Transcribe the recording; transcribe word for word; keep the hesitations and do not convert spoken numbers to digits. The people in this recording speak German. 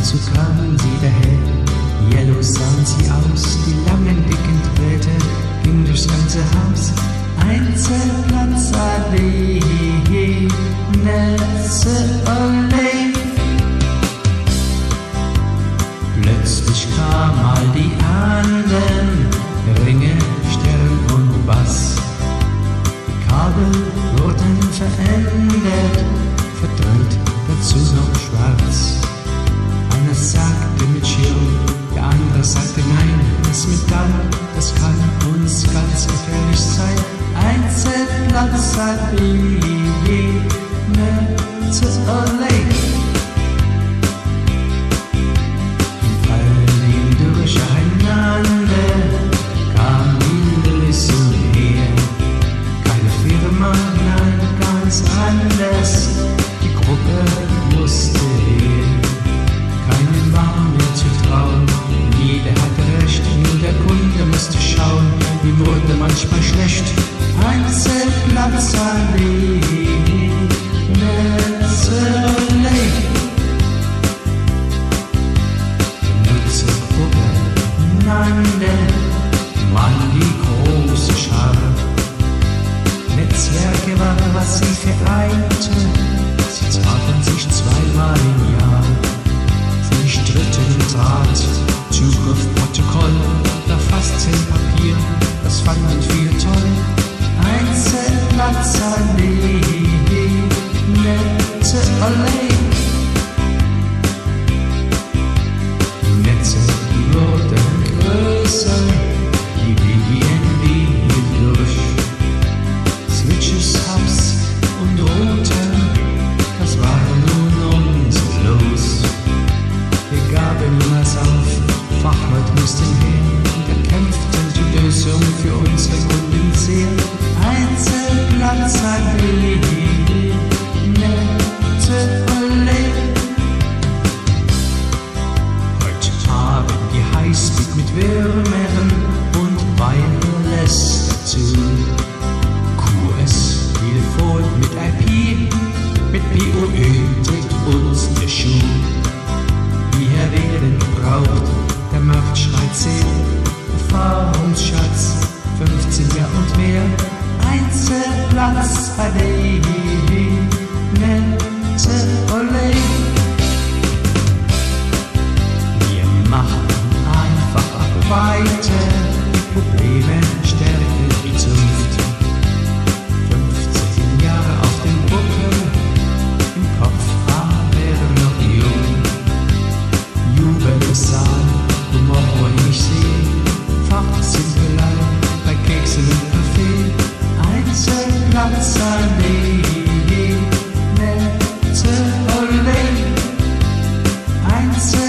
so kamen sie daher. Yellow sahen sie aus, die langen dicken Drähte gingen durchs ganze Haus. Einzelplatzallee, Netze, Olé. Plötzlich kam mal die anderen Ringe, Stern und Bass. Die Kabel wurden verändert, verdreht, dazu noch schwarz. Einer sagte mit Schirm, der andere sagte nein, das Metall, das kann uns ganz gefährlich sein. Einzelplatzallee, Netze, Olé. Die Gruppe musste gehen, keinem war mehr zu trauen. Jeder hatte recht, nur der Kunde musste schauen. Ihm wurde manchmal schlecht. Einzelplatzallee, Netze, Olé. Die Nutzergruppe nannte man die große Schar. Netzwerke war, was sie vereinte. Sie trafen sich zweimal im Jahr. Sie stritten im Draht, Zugriffprotokoll, da fast zehn Papier, das fanden viele toll. Einzelplatzallee, Netze, Olé. Die Netze wurden größer, die B B N B hielt durch. Switches, Hubs und Router, das war nun unser Los. Wir gaben niemals auf, Fachleute mussten her, wir kämpften die Lösung für unsere Kunden sehr. Einzelplatzallee, Netze, Olé. Heute haben die Highspeed mit Würmern und Wireless dazu. Q S, Telefon mit I P, mit P O E trägt uns der Schuh. Wir werden gebraucht, der Markt schreit sehr. Erfahrungsschatz, fünfzehn Jahre und mehr. Einzelplatzallee, Netze, Olé. Wir machen einfach ab weiter, die Probleme stärken die Zunft. fünfzehn Jahre auf dem Buckel, im Kopf waren wir noch jung. Jubelsaal, Humor wollen nicht sehen, Fachsimpelei bei Keksen und Kaffee. Einzelplatzallee, Netze, Olé. Einzel